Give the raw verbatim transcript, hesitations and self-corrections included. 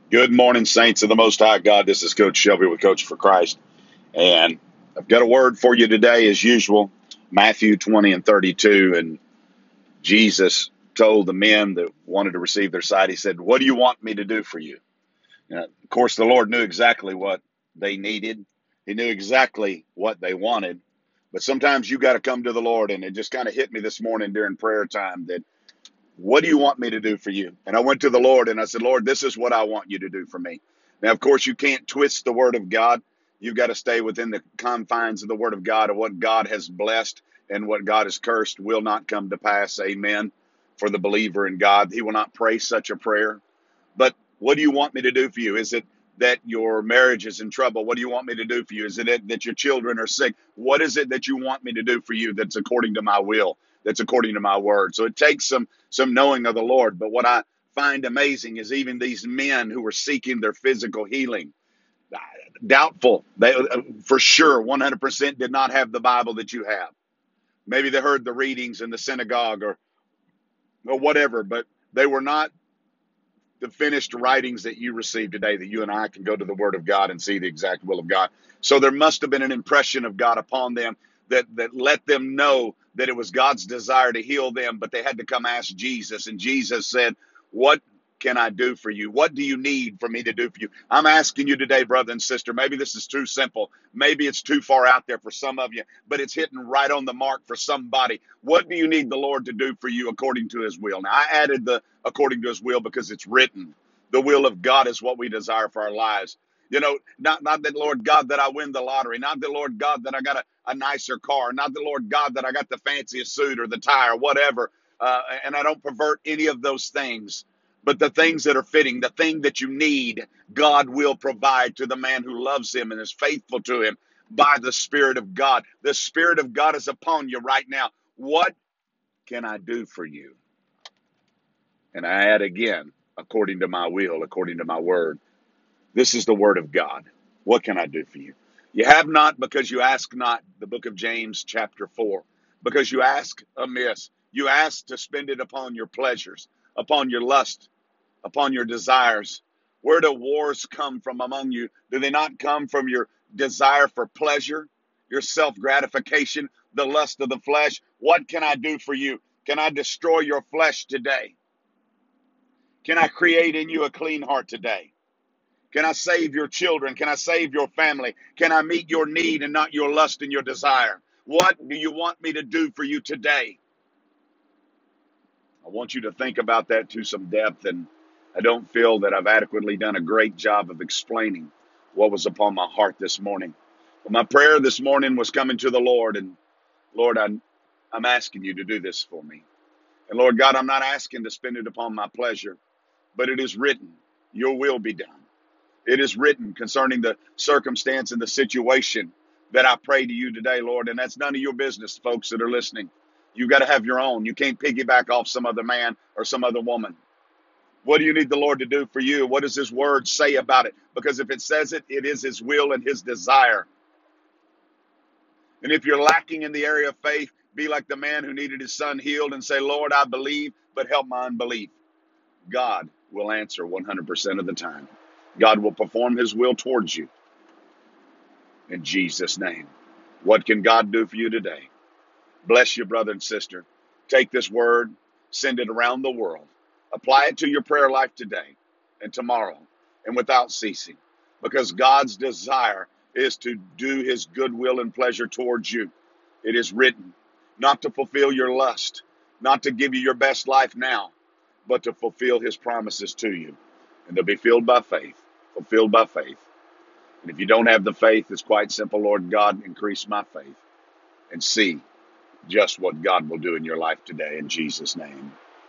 Good morning, saints of the Most High God. This is Coach Shelby with Coach for Christ. And I've got a word for you today, as usual, Matthew twenty and thirty-two. And Jesus told the men that wanted to receive their sight, he said, "What do you want me to do for you?" Now, of course, the Lord knew exactly what they needed. He knew exactly what they wanted. But sometimes you got to come to the Lord. And it just kind of hit me this morning during prayer time that, what do you want me to do for you? And I went to the Lord and I said, Lord, this is what I want you to do for me. Now, of course, you can't twist the word of God. You've got to stay within the confines of the word of God, of what God has blessed and what God has cursed will not come to pass. Amen. For the believer in God, he will not pray such a prayer. But what do you want me to do for you? Is it that your marriage is in trouble? What do you want me to do for you? Is it that your children are sick? What is it that you want me to do for you that's according to my will, that's according to my word? So it takes some some knowing of the Lord. But what I find amazing is even these men who were seeking their physical healing, doubtful, they for sure one hundred percent did not have the Bible that you have. Maybe they heard the readings in the synagogue or or whatever, but they were not the finished writings that you received today, that you and I can go to the Word of God and see the exact will of God. So there must have been an impression of God upon them that, that let them know that it was God's desire to heal them, but they had to come ask Jesus. And Jesus said, what can I do for you? What do you need for me to do for you? I'm asking you today, brother and sister, maybe this is too simple. Maybe it's too far out there for some of you, but it's hitting right on the mark for somebody. What do you need the Lord to do for you according to his will? Now, I added the according to his will because it's written. The will of God is what we desire for our lives. You know, not, not that, Lord God, that I win the lottery, not the Lord God, that I got a, a nicer car, not the Lord God, that I got the fanciest suit or the tie or whatever. Uh, and I don't pervert any of those things. But the things that are fitting, the thing that you need, God will provide to the man who loves him and is faithful to him by the Spirit of God. The Spirit of God is upon you right now. What can I do for you? And I add again, according to my will, according to my word. This is the word of God. What can I do for you? You have not because you ask not, the book of James chapter four. Because you ask amiss. You ask to spend it upon your pleasures, upon your lust, upon your desires. Where do wars come from among you? Do they not come from your desire for pleasure, your self-gratification, the lust of the flesh? What can I do for you? Can I destroy your flesh today? Can I create in you a clean heart today? Can I save your children? Can I save your family? Can I meet your need and not your lust and your desire? What do you want me to do for you today? I want you to think about that to some depth, and I don't feel that I've adequately done a great job of explaining what was upon my heart this morning. But my prayer this morning was coming to the Lord, and Lord, I'm, I'm asking you to do this for me. And Lord God, I'm not asking to spend it upon my pleasure, but it is written, your will be done. It is written concerning the circumstance and the situation that I pray to you today, Lord. And that's none of your business, folks that are listening. You've got to have your own. You can't piggyback off some other man or some other woman. What do you need the Lord to do for you? What does his word say about it? Because if it says it, it is his will and his desire. And if you're lacking in the area of faith, be like the man who needed his son healed and say, Lord, I believe, but help my unbelief. God will answer one hundred percent of the time. God will perform his will towards you. In Jesus' name. What can God do for you today? Bless you, brother and sister. Take this word, send it around the world. Apply it to your prayer life today and tomorrow and without ceasing. Because God's desire is to do his good will and pleasure towards you. It is written, not to fulfill your lust, not to give you your best life now, but to fulfill his promises to you. And they'll be filled by faith, fulfilled by faith. And if you don't have the faith, it's quite simple. Lord God, increase my faith and see just what God will do in your life today in Jesus' name.